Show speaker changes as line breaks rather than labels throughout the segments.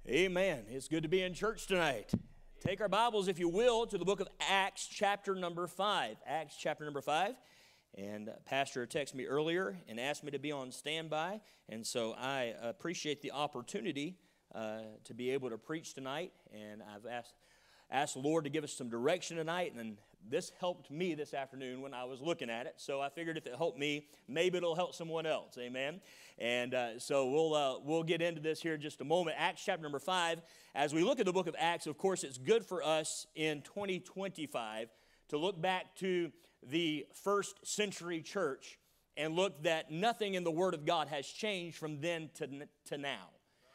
Amen. It's good to be in church tonight. Take our Bibles, if you will, to the book of Acts, chapter number 5. Acts, chapter number 5. And Pastor texted me earlier and asked me to be on standby. And so I appreciate the opportunity to be able to preach tonight. And I've asked the Lord to give us some direction tonight. And this helped me this afternoon when I was looking at it. So I figured if it helped me, maybe it'll help someone else. Amen. And so we'll get into this here in just a moment. Acts chapter number 5. As we look at the book of Acts, of course, it's good for us in 2025 to look back to the first century church and look that nothing in the Word of God has changed from then to now.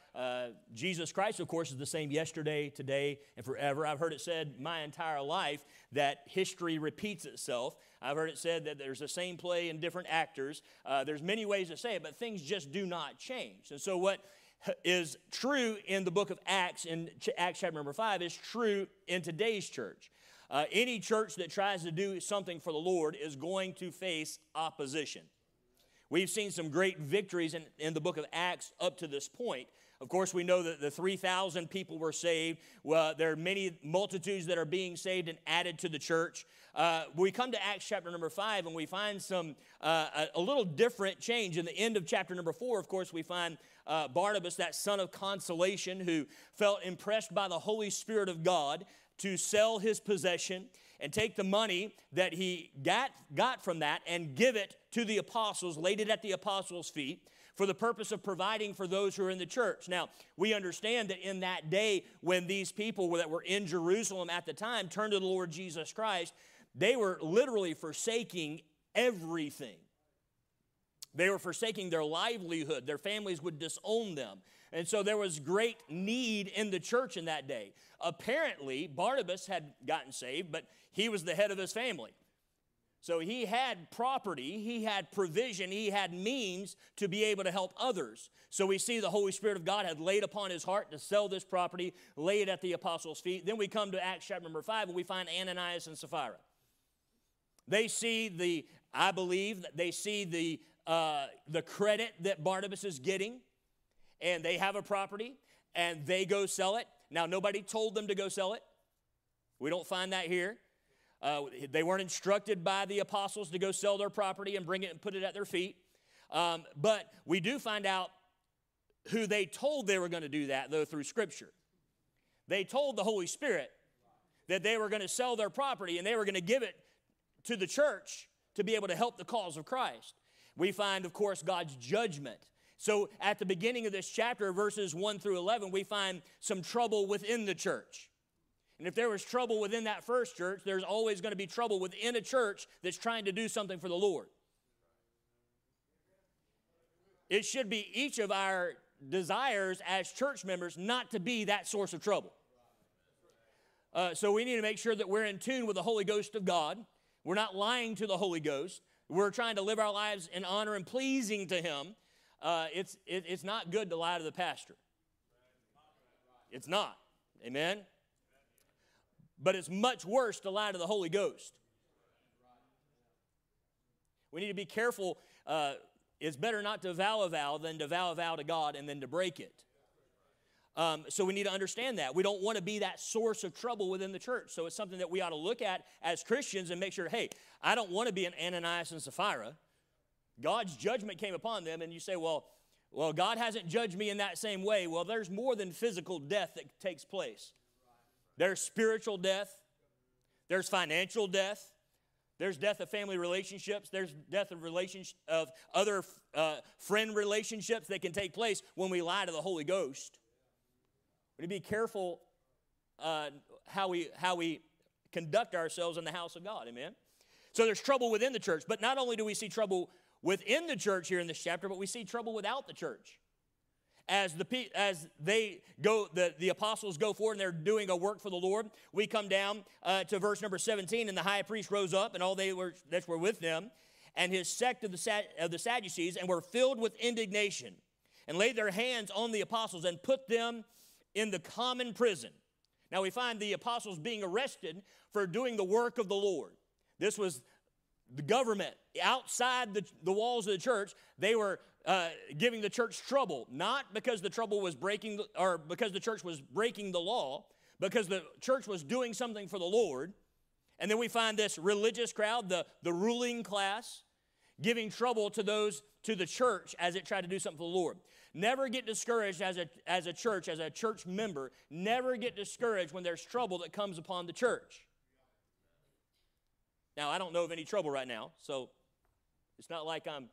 Jesus Christ, of course, is the same yesterday, today, and forever. I've heard it said my entire life that history repeats itself. I've heard it said that there's the same play and different actors. There's many ways to say it, but things just do not change. And so what is true in the book of Acts, in Acts chapter number 5, is true in today's church. Any church that tries to do something for the Lord is going to face opposition. We've seen some great victories in the book of Acts up to this point. Of course, we know that the 3,000 people were saved. Well, there are many multitudes that are being saved and added to the church. We come to Acts chapter number 5, and we find some a little different change. In the end of chapter number 4, of course, we find Barnabas, that son of consolation, who felt impressed by the Holy Spirit of God to sell his possession and take the money that he got from that and give it to the apostles, laid it at the apostles' feet, for the purpose of providing for those who are in the church. Now, we understand that in that day when these people that were in Jerusalem at the time turned to the Lord Jesus Christ, they were literally forsaking everything. They were forsaking their livelihood. Their families would disown them. And so there was great need in the church in that day. Apparently, Barnabas had gotten saved, but he was the head of his family. So he had property, he had provision, he had means to be able to help others. So we see the Holy Spirit of God had laid upon his heart to sell this property, lay it at the apostles' feet. Then we come to Acts chapter number 5, and we find Ananias and Sapphira. They see I believe that they see the credit that Barnabas is getting, and they have a property, and they go sell it. Now, nobody told them to go sell it. We don't find that here. They weren't instructed by the apostles to go sell their property and bring it and put it at their feet. But we do find out who they told they were going to do that, though, through Scripture. They told the Holy Spirit that they were going to sell their property and they were going to give it to the church to be able to help the cause of Christ. We find, of course, God's judgment. So at the beginning of this chapter, verses 1 through 11, we find some trouble within the church. And if there was trouble within that first church, there's always going to be trouble within a church that's trying to do something for the Lord. It should be each of our desires as church members not to be that source of trouble. So we need to make sure that we're in tune with the Holy Ghost of God. We're not lying to the Holy Ghost. We're trying to live our lives in honor and pleasing to Him. It's not good to lie to the pastor. It's not. Amen? But it's much worse to lie to the Holy Ghost. We need to be careful. It's better not to vow a vow than to vow a vow to God and then to break it. So we need to understand that. We don't want to be that source of trouble within the church. So it's something that we ought to look at as Christians and make sure, hey, I don't want to be an Ananias and Sapphira. God's judgment came upon them, and you say, well, God hasn't judged me in that same way. Well, there's more than physical death that takes place. There's spiritual death. There's financial death. There's death of family relationships. There's death of other friend relationships that can take place when we lie to the Holy Ghost. We need to be careful how we conduct ourselves in the house of God. Amen? So there's trouble within the church. But not only do we see trouble within the church here in this chapter, but we see trouble without the church. As the apostles go forward and they're doing a work for the Lord, we come down to verse number 17, and the high priest rose up, and all that were with them, and his sect of the Sadducees, and were filled with indignation, and laid their hands on the apostles and put them in the common prison. Now we find the apostles being arrested for doing the work of the Lord. This was the government outside the walls of the church. They were giving the church trouble, not because the trouble was because the church was breaking the law, because the church was doing something for the Lord. And then we find this religious crowd, the ruling class, giving trouble to the church as it tried to do something for the Lord. Never get discouraged as a church member. Never get discouraged when there's trouble that comes upon the church. Now, I don't know of any trouble right now, so it's not like I'm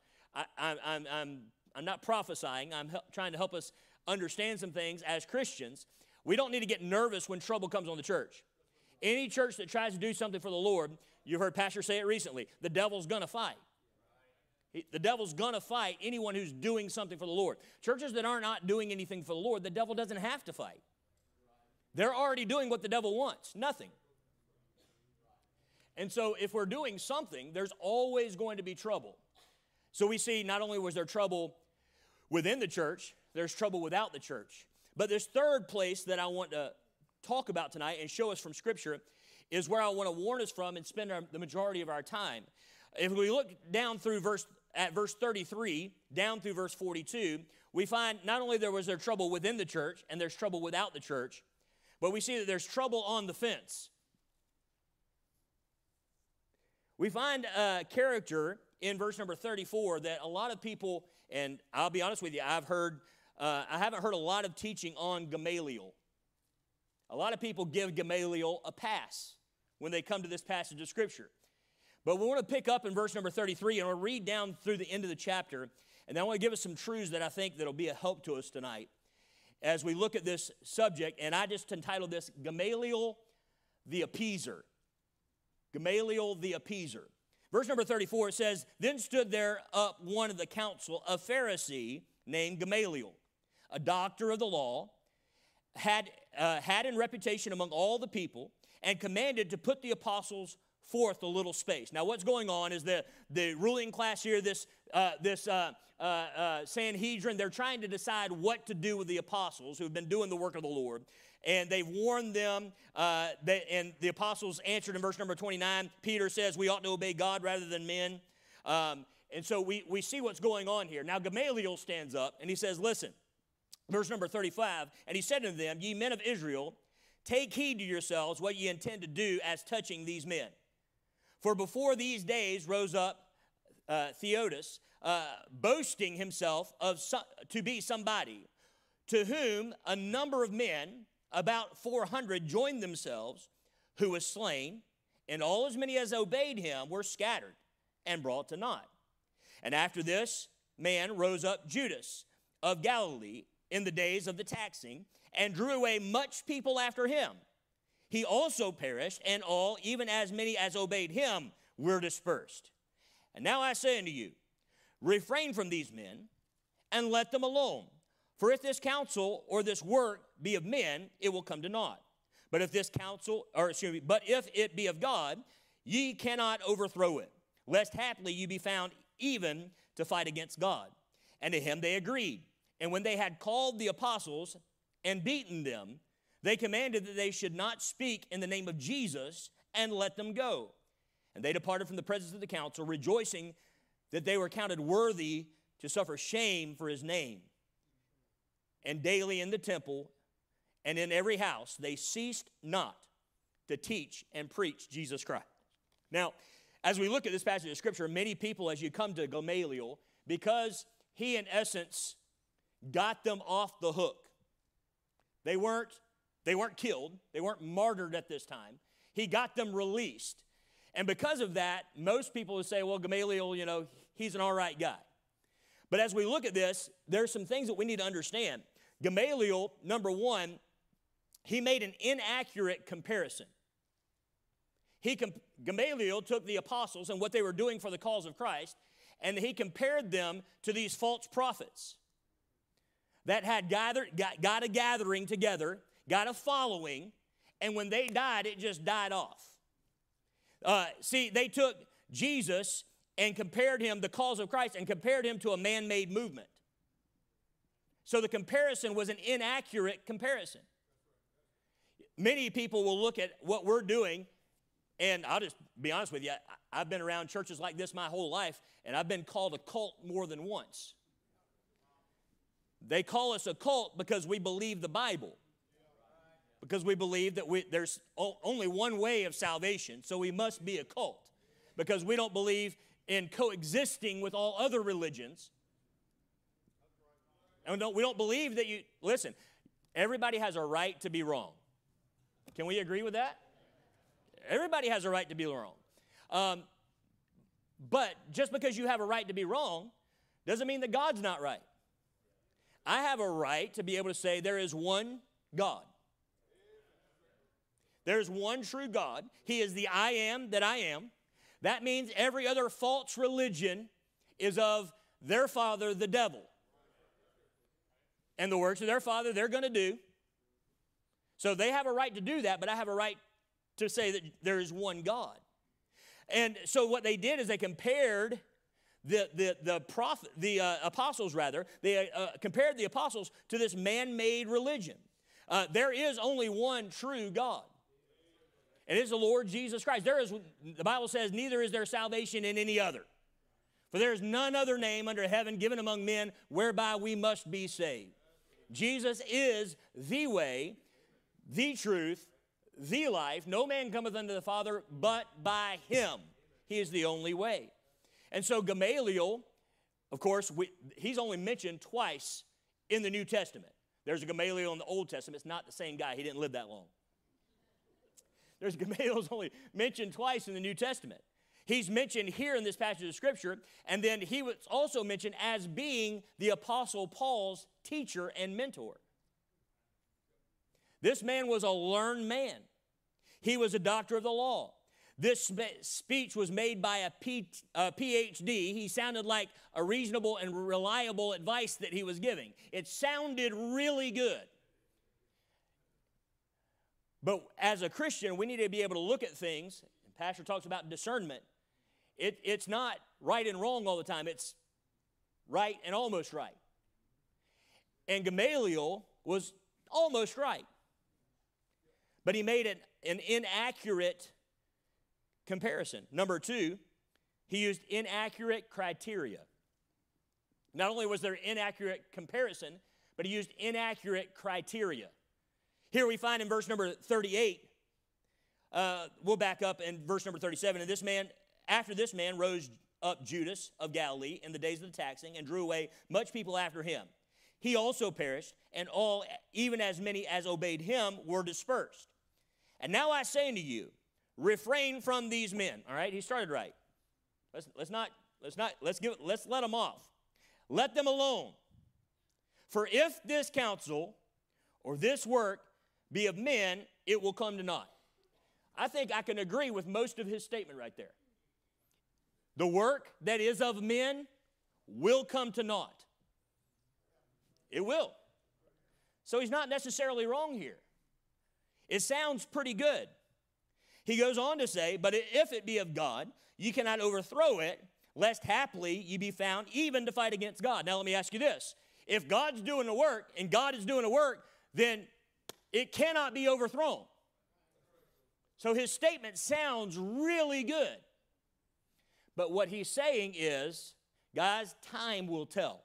not prophesying. I'm trying to help us understand some things as Christians. We don't need to get nervous when trouble comes on the church. Any church that tries to do something for the Lord, you've heard Pastor say it recently, the devil's going to fight. The devil's going to fight anyone who's doing something for the Lord. Churches that are not doing anything for the Lord, the devil doesn't have to fight. They're already doing what the devil wants, nothing. And so if we're doing something, there's always going to be trouble. So we see not only was there trouble within the church, there's trouble without the church. But this third place that I want to talk about tonight and show us from Scripture is where I want to warn us from and spend the majority of our time. If we look down through verse 33, down through verse 42, we find not only there trouble within the church and there's trouble without the church, but we see that there's trouble on the fence. We find a character in verse number 34 that a lot of people, and I'll be honest with you, I haven't heard a lot of teaching on Gamaliel. A lot of people give Gamaliel a pass when they come to this passage of Scripture. But we want to pick up in verse number 33, and we'll read down through the end of the chapter, and I want to give us some truths that I think that will be a help to us tonight as we look at this subject, and I just entitled this, Gamaliel the Appeaser. Gamaliel the Appeaser. Verse number 34, it says, "Then stood there up one of the council, a Pharisee named Gamaliel, a doctor of the law, had in reputation among all the people, and commanded to put the apostles forth a little space." Now, what's going on is the ruling class here, this Sanhedrin, they're trying to decide what to do with the apostles who have been doing the work of the Lord. And they've warned them, and the apostles answered in verse number 29. Peter says, we ought to obey God rather than men. And so we see what's going on here. Now, Gamaliel stands up, and he says, listen, verse number 35, "And he said unto them, Ye men of Israel, take heed to yourselves what ye intend to do as touching these men. For before these days rose up Theodotus, boasting himself to be somebody, to whom a number of men, about 400, joined themselves, who was slain, and all as many as obeyed him were scattered and brought to naught. And after this man rose up Judas of Galilee in the days of the taxing, and drew away much people after him. He also perished, and all, even as many as obeyed him, were dispersed. And now I say unto you, refrain from these men, and let them alone. For if this counsel or this work be of men, it will come to naught. But if it be of God, ye cannot overthrow it, lest haply ye be found even to fight against God. And to him they agreed. And when they had called the apostles and beaten them, they commanded that they should not speak in the name of Jesus, and let them go. And they departed from the presence of the council, rejoicing that they were counted worthy to suffer shame for his name. And daily in the temple and in every house they ceased not to teach and preach Jesus Christ." Now, as we look at this passage of Scripture, many people, as you come to Gamaliel, because he in essence got them off the hook. They weren't killed. They weren't martyred at this time. He got them released. And because of that, most people would say, well, Gamaliel, he's an all right guy. But as we look at this, there's some things that we need to understand. Gamaliel, number one, he made an inaccurate comparison. Gamaliel took the apostles and what they were doing for the cause of Christ, and he compared them to these false prophets that had got a gathering together, got a following, and when they died, it just died off. They took Jesus and compared him, the cause of Christ, and compared him to a man-made movement. So the comparison was an inaccurate comparison. Many people will look at what we're doing, and I'll just be honest with you, I've been around churches like this my whole life, and I've been called a cult more than once. They call us a cult because we believe the Bible. Because we believe that there's only one way of salvation, so we must be a cult. Because we don't believe in coexisting with all other religions. And we don't believe that you, listen, everybody has a right to be wrong. Can we agree with that? Everybody has a right to be wrong. But just because you have a right to be wrong doesn't mean that God's not right. I have a right to be able to say there is one God. There's one true God. He is the I am that I am. That means every other false religion is of their father, the devil. And the works of their father they're going to do. So they have a right to do that, but I have a right to say that there is one God. And so what they did is they compared the apostles, they compared the apostles to this man-made religion. There is only one true God. And it is the Lord Jesus Christ. The Bible says, neither is there salvation in any other. For there is none other name under heaven given among men whereby we must be saved. Jesus is the way, the truth, the life. No man cometh unto the Father but by him. He is the only way. And so Gamaliel, of course, he's only mentioned twice in the New Testament. There's a Gamaliel in the Old Testament. It's not the same guy. He didn't live that long. There's Gamaliel's only mentioned twice in the New Testament. He's mentioned here in this passage of Scripture, and then he was also mentioned as being the Apostle Paul's teacher and mentor. This man was a learned man. He was a doctor of the law. This speech was made by a PhD. He sounded like a reasonable and reliable advice that he was giving. It sounded really good. But as a Christian, we need to be able to look at things. And Pastor talks about discernment. It's not right and wrong all the time. It's right and almost right. And Gamaliel was almost right. But he made an inaccurate comparison. Number two, he used inaccurate criteria. Not only was there inaccurate comparison, but he used inaccurate criteria. Here we find in verse number 38, we'll back up in verse number 37, and after this man rose up Judas of Galilee in the days of the taxing and drew away much people after him. He also perished, and all, even as many as obeyed him, were dispersed. And now I say unto you, refrain from these men. All right, he started right. Let's let them off. Let them alone. For if this counsel or this work be of men, it will come to naught. I think I can agree with most of his statement right there. The work that is of men will come to naught. It will. So he's not necessarily wrong here. It sounds pretty good. He goes on to say, but if it be of God, you cannot overthrow it, lest haply ye be found even to fight against God. Now let me ask you this. If God's doing the work and God is doing the work, then it cannot be overthrown. So his statement sounds really good. But what he's saying is, guys, time will tell.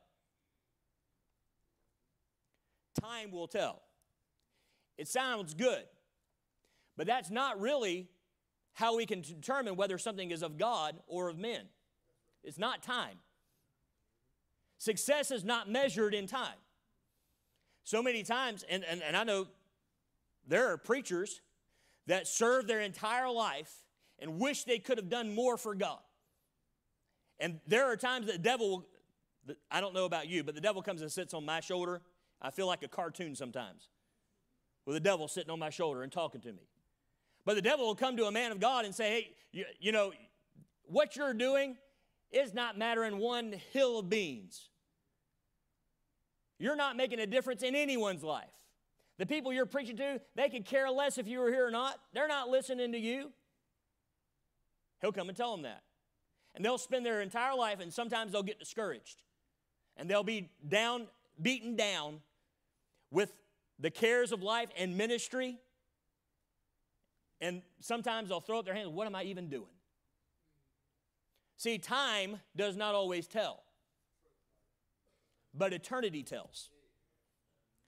Time will tell. It sounds good. But that's not really how we can determine whether something is of God or of men. It's not time. Success is not measured in time. So many times, and I know there are preachers that serve their entire life and wish they could have done more for God. And there are times that the devil, I don't know about you, but the devil comes and sits on my shoulder. I feel like a cartoon sometimes with the devil sitting on my shoulder and talking to me. But the devil will come to a man of God and say, hey, you know, what you're doing is not mattering one hill of beans. You're not making a difference in anyone's life. The people you're preaching to, they could care less if you were here or not. They're not listening to you. He'll come and tell them that. And they'll spend their entire life, and sometimes they'll get discouraged. And they'll be beaten down with the cares of life and ministry. And sometimes they'll throw up their hands, what am I even doing? See, time does not always tell. But eternity tells.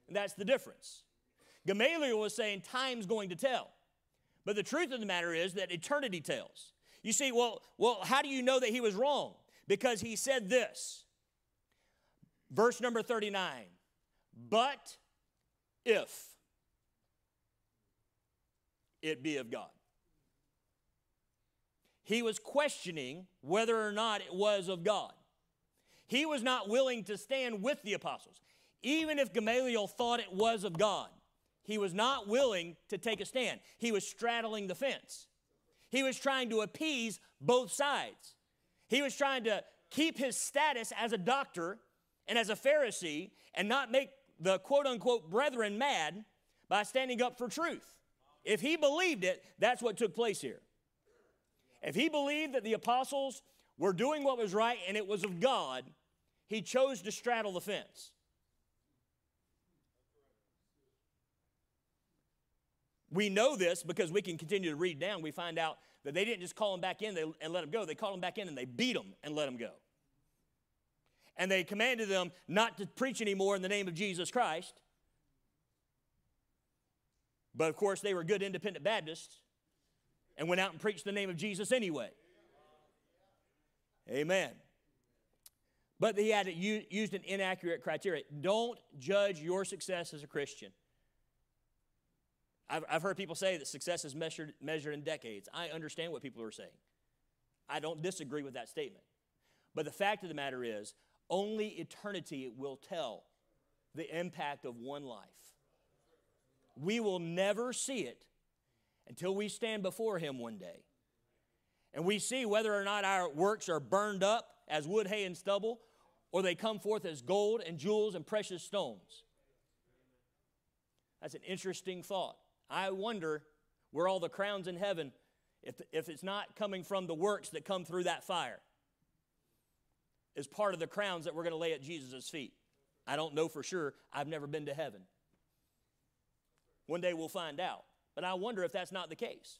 And that's the difference. Gamaliel was saying time's going to tell. But the truth of the matter is that eternity tells. You see, well, how do you know that he was wrong? Because he said this. Verse number 39. But if it be of God. He was questioning whether or not it was of God. He was not willing to stand with the apostles. Even if Gamaliel thought it was of God, he was not willing to take a stand. He was straddling the fence. He was trying to appease both sides. He was trying to keep his status as a doctor and as a Pharisee and not make the quote-unquote brethren mad by standing up for truth. If he believed it, that's what took place here. If he believed that the apostles were doing what was right and it was of God, he chose to straddle the fence. We know this because we can continue to read down. We find out that they didn't just call him back in and let him go. They called him back in and they beat him and let him go. And they commanded them not to preach anymore in the name of Jesus Christ. But of course, they were good independent Baptists and went out and preached the name of Jesus anyway. Amen. But he had used an inaccurate criteria. Don't judge your success as a Christian. I've heard people say that success is measured in decades. I understand what people are saying. I don't disagree with that statement. But the fact of the matter is, only eternity will tell the impact of one life. We will never see it until we stand before him one day. And we see whether or not our works are burned up as wood, hay, and stubble, or they come forth as gold and jewels and precious stones. That's an interesting thought. I wonder where all the crowns in heaven, if it's not coming from the works that come through that fire, is part of the crowns that we're going to lay at Jesus' feet. I don't know for sure. I've never been to heaven. One day we'll find out. But I wonder if that's not the case.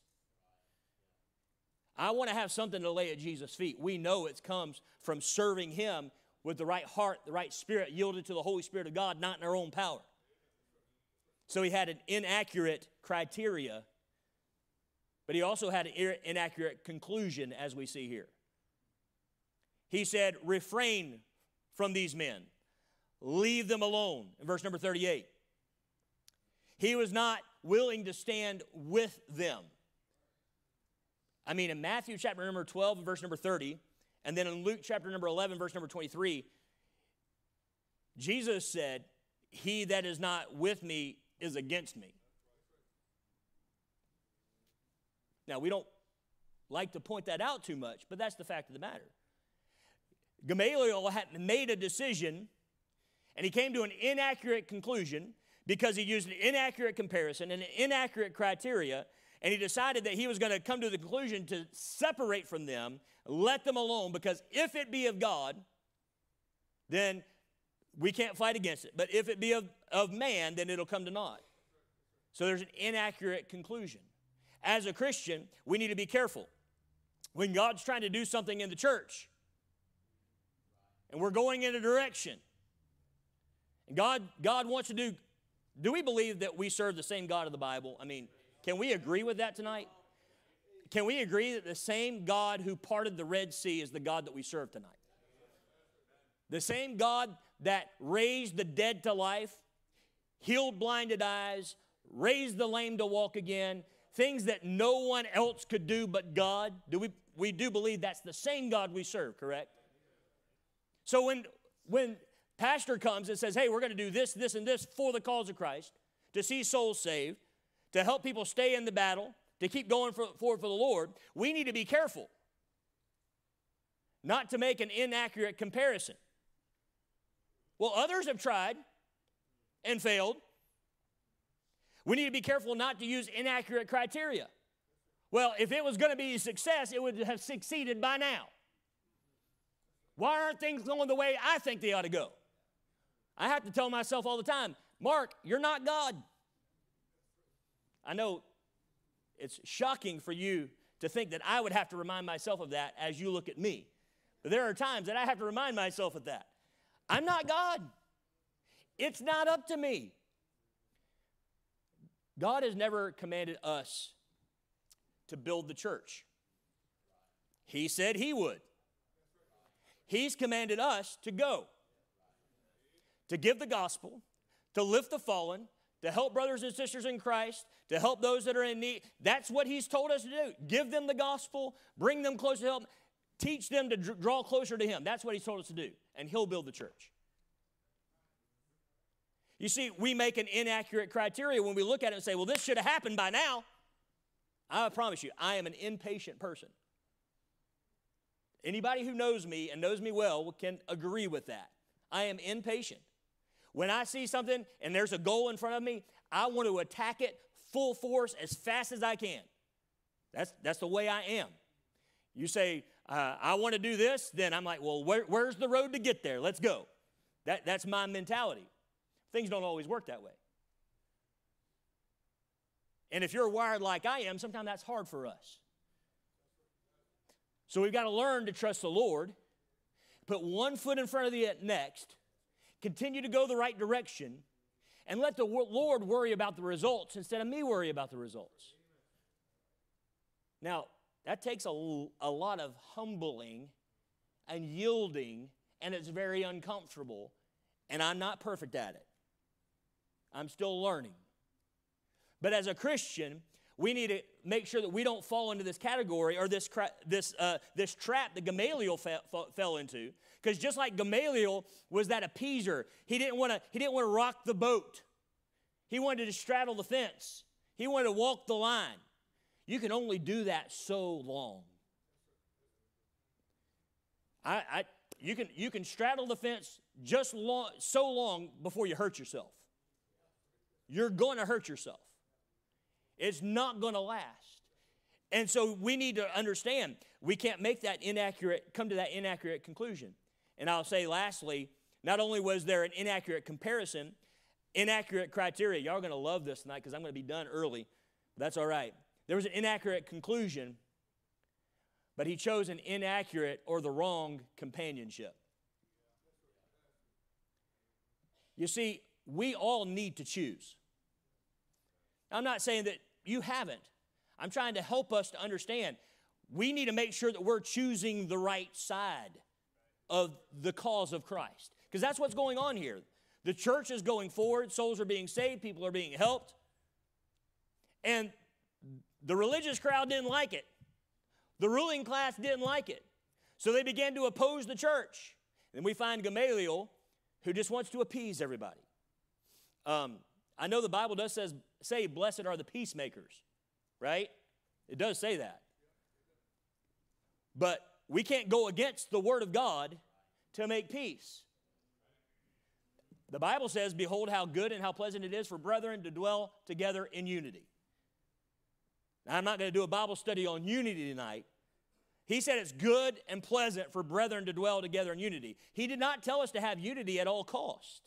I want to have something to lay at Jesus' feet. We know it comes from serving him with the right heart, the right spirit, yielded to the Holy Spirit of God, not in our own power. So he had an inaccurate criteria, but he also had an inaccurate conclusion, as we see here. He said, refrain from these men. Leave them alone, in verse number 38. He was not willing to stand with them. I mean, in Matthew chapter number 12, verse number 30, and then in Luke chapter number 11, verse number 23, Jesus said, he that is not with me is against me. Now, we don't like to point that out too much, but that's the fact of the matter. Gamaliel had made a decision, and he came to an inaccurate conclusion because he used an inaccurate comparison and an inaccurate criteria, and he decided that he was going to come to the conclusion to separate from them, let them alone, because if it be of God, then we can't fight against it. But if it be of man, then it'll come to naught. So there's an inaccurate conclusion. As a Christian, we need to be careful. When God's trying to do something in the church, and we're going in a direction, and God wants to do we believe that we serve the same God of the Bible? I mean, can we agree with that tonight? Can we agree that the same God who parted the Red Sea is the God that we serve tonight? The same God that raised the dead to life, healed blinded eyes, raised the lame to walk again, things that no one else could do but God. We do believe that's the same God we serve, correct? So when pastor comes and says, hey, we're going to do this, this, and this for the cause of Christ, to see souls saved, to help people stay in the battle, to keep going forward for the Lord, we need to be careful not to make an inaccurate comparison. Well, others have tried and failed. We need to be careful not to use inaccurate criteria. Well, if it was going to be a success, it would have succeeded by now. Why aren't things going the way I think they ought to go? I have to tell myself all the time, Mark, you're not God. I know it's shocking for you to think that I would have to remind myself of that as you look at me. But there are times that I have to remind myself of that. I'm not God. It's not up to me. God has never commanded us to build the church. He said He would. He's commanded us to go, to give the gospel, to lift the fallen, to help brothers and sisters in Christ, to help those that are in need. That's what He's told us to do. Give them the gospel, bring them closer to Him, teach them to draw closer to Him. That's what He's told us to do, and He'll build the church. You see, we make an inaccurate criteria when we look at it and say, well, this should have happened by now. I promise you, I am an impatient person. Anybody who knows me and knows me well can agree with that. I am impatient. When I see something and there's a goal in front of me, I want to attack it full force as fast as I can. That's the way I am. You say, I want to do this, then I'm like, well, where's the road to get there? Let's go. That's my mentality. Things don't always work that way. And if you're wired like I am, sometimes that's hard for us. So we've got to learn to trust the Lord, put one foot in front of the next, continue to go the right direction, and let the Lord worry about the results instead of me worry about the results. Now, that takes a lot of humbling and yielding, and it's very uncomfortable, and I'm not perfect at it. I'm still learning. But as a Christian, we need to make sure that we don't fall into this category or this trap that Gamaliel fell into. Because just like Gamaliel was that appeaser, he didn't want to rock the boat. He wanted to straddle the fence. He wanted to walk the line. You can only do that so long. You can straddle the fence so long before you hurt yourself. You're going to hurt yourself. It's not going to last. And so we need to understand we can't come to that inaccurate conclusion. And I'll say lastly, not only was there an inaccurate comparison, inaccurate criteria. Y'all are going to love this tonight because I'm going to be done early. But that's all right. There was an inaccurate conclusion, but he chose an inaccurate or the wrong companionship. You see, we all need to choose. I'm not saying that you haven't. I'm trying to help us to understand we need to make sure that we're choosing the right side of the cause of Christ. Because that's what's going on here. The church is going forward. Souls are being saved. People are being helped. And the religious crowd didn't like it. The ruling class didn't like it. So they began to oppose the church. And we find Gamaliel, who just wants to appease everybody. I know the Bible does say, blessed are the peacemakers, right? It does say that. But we can't go against the Word of God to make peace. The Bible says, behold how good and how pleasant it is for brethren to dwell together in unity. Now, I'm not going to do a Bible study on unity tonight. He said it's good and pleasant for brethren to dwell together in unity. He did not tell us to have unity at all cost.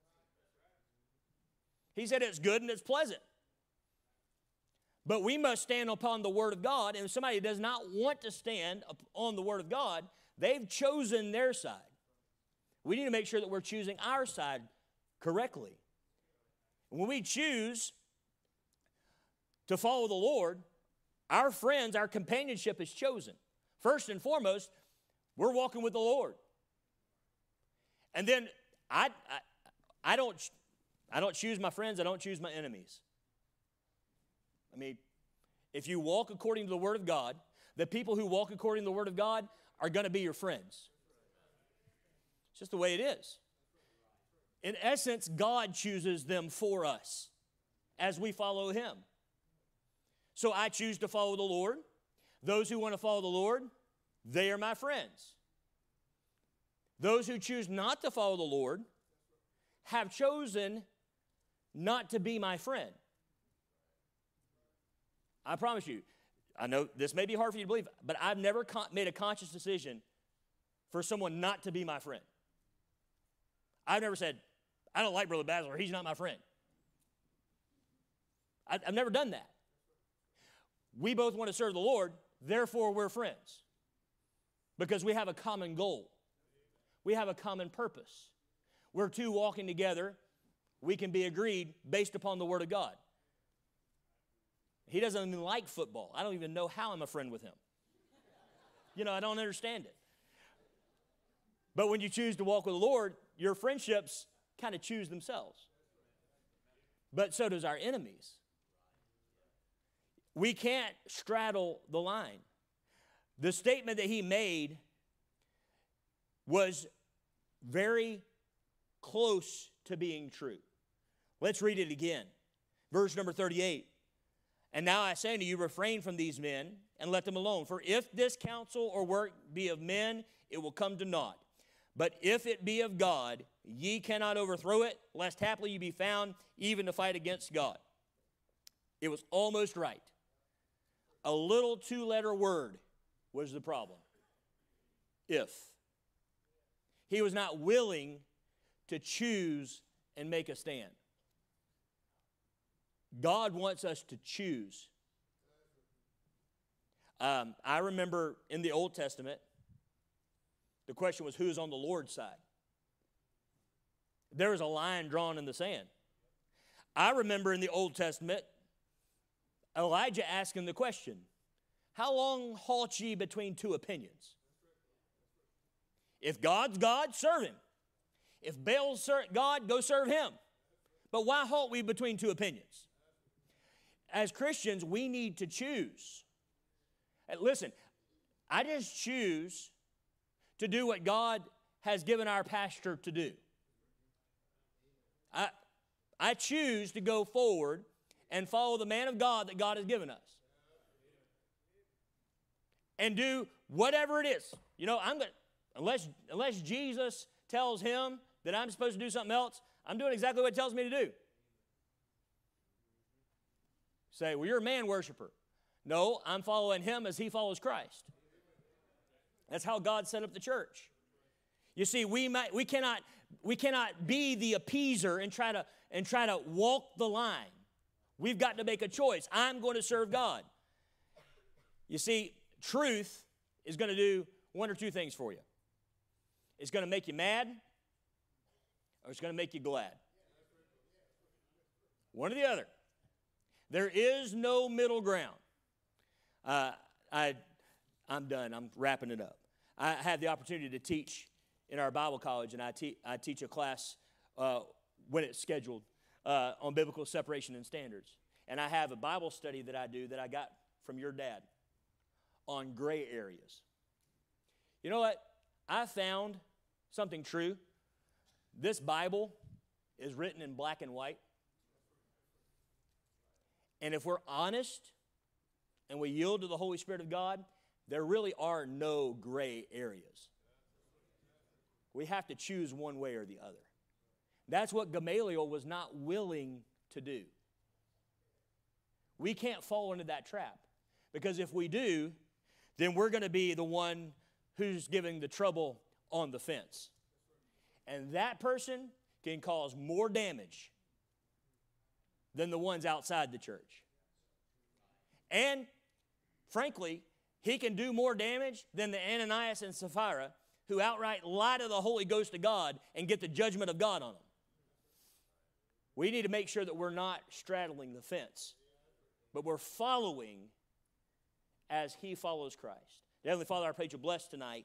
He said it's good and it's pleasant. But we must stand upon the Word of God, and if somebody does not want to stand on the Word of God, they've chosen their side. We need to make sure that we're choosing our side correctly. When we choose to follow the Lord, our friends, our companionship is chosen. First and foremost, we're walking with the Lord. And then I don't choose my friends, I don't choose my enemies. I mean, if you walk according to the Word of God, the people who walk according to the Word of God are going to be your friends. It's just the way it is. In essence, God chooses them for us as we follow Him. So I choose to follow the Lord. Those who want to follow the Lord, they are my friends. Those who choose not to follow the Lord have chosen not to be my friend. I promise you, I know this may be hard for you to believe, but I've never made a conscious decision for someone not to be my friend. I've never said, I don't like Brother Basil, or he's not my friend. I've never done that. We both want to serve the Lord, therefore we're friends. Because we have a common goal. We have a common purpose. We're two walking together. We can be agreed based upon the Word of God. He doesn't even like football. I don't even know how I'm a friend with him. I don't understand it. But when you choose to walk with the Lord, your friendships kind of choose themselves. But so does our enemies. We can't straddle the line. The statement that he made was very close to being true. Let's read it again. Verse number 38. And now I say unto you, refrain from these men, and let them alone. For if this counsel or work be of men, it will come to naught. But if it be of God, ye cannot overthrow it, lest haply ye be found even to fight against God. It was almost right. A little two-letter word was the problem. If. He was not willing to choose and make a stand. God wants us to choose. I remember in the Old Testament, the question was, who's on the Lord's side? There was a line drawn in the sand. I remember in the Old Testament, Elijah asking the question, how long halt ye between two opinions? If God's God, serve him. If Baal's God, go serve him. But why halt we between two opinions? As Christians, we need to choose. And listen, I just choose to do what God has given our pastor to do. I choose to go forward and follow the man of God that God has given us. And do whatever it is. Unless Jesus tells him that I'm supposed to do something else, I'm doing exactly what he tells me to do. Say, well, you're a man worshiper. No, I'm following him as he follows Christ. That's how God set up the church. You see, we cannot be the appeaser and try to walk the line. We've got to make a choice. I'm going to serve God. You see, truth is going to do one or two things for you. It's going to make you mad, or it's going to make you glad. One or the other. There is no middle ground. I'm done. I'm wrapping it up. I had the opportunity to teach in our Bible college, and I teach a class when it's scheduled on biblical separation and standards. And I have a Bible study that I do that I got from your dad on gray areas. You know what? I found something true. This Bible is written in black and white. And if we're honest and we yield to the Holy Spirit of God, there really are no gray areas. We have to choose one way or the other. That's what Gamaliel was not willing to do. We can't fall into that trap, because if we do, then we're going to be the one who's giving the trouble on the fence. And that person can cause more damage than the ones outside the church. And, frankly, he can do more damage than the Ananias and Sapphira who outright lie to the Holy Ghost of God and get the judgment of God on them. We need to make sure that we're not straddling the fence, but we're following as he follows Christ. Heavenly Father, I pray that you bless tonight.